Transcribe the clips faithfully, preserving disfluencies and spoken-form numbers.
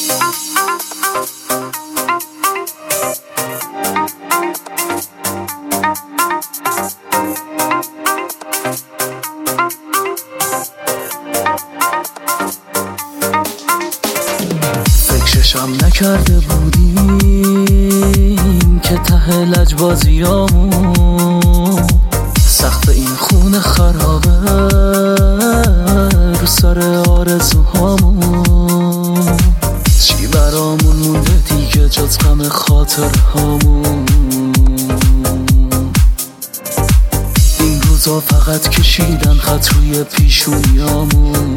فکرشم نکرده بودیم که ته لجبازیامون سقف این خونه خرابه رو سر آرزوهامون. چی برامون مونده دیگه جز غم خاطرهامون؟ این روزا فقط کشیدن خط روی پیشونیامون.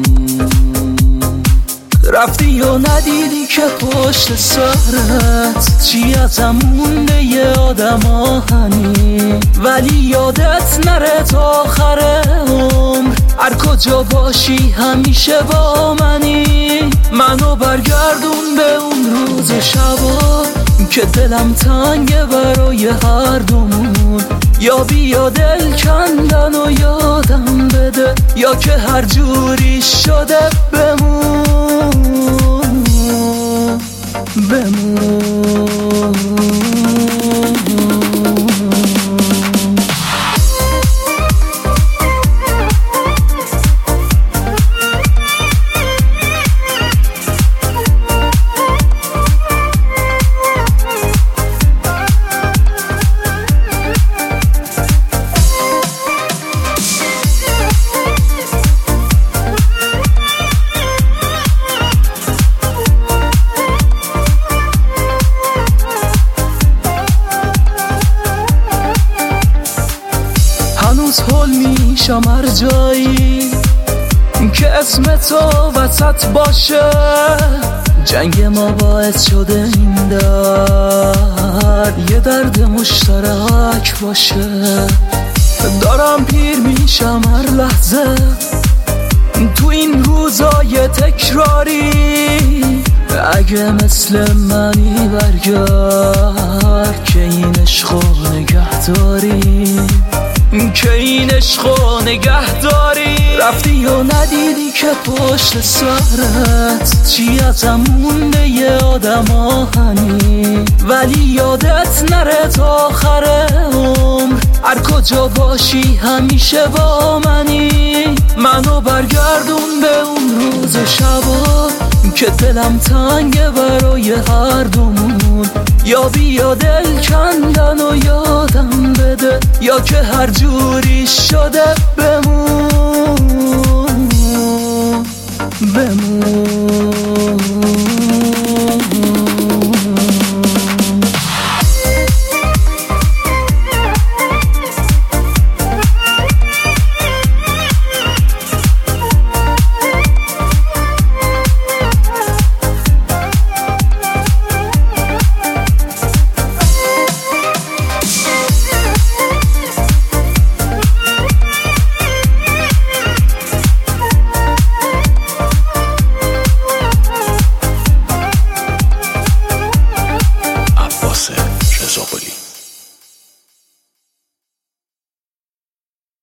رفتی و ندیدی که پشت سرت چی ازم مونده یه آدم آهنی، ولی یادت نره تا آخر عمر هر کجا باشی همیشه با منی. منو برگردون به اون روز شبا که دلم تنگه برای هر دومون. یا بیا دل کندن و یادم بده، یا که هر جوری شده بمون بمون. هنوز حل میشم هر جایی که اسم تو وسط باشه. جنگ ما باعث شده این درد یه درد مشترک باشه. دارم پیر میشم هر لحظه تو این روزای تکراری. اگه مثل منی برگرد که این عشقو نگه داری، که این عشقو نگه داری. رفتی و ندیدی که پشت سرت چی ازم مونده یه آدم آهنی، ولی یادت نره تا آخر عمر هر کجا باشی همیشه با منی. منو برگردون به اون روز شبا که دلم تنگه برای هر دومون. یا بیا دل کندن و یادم بده، یا که هر جوری شده بمون بمون.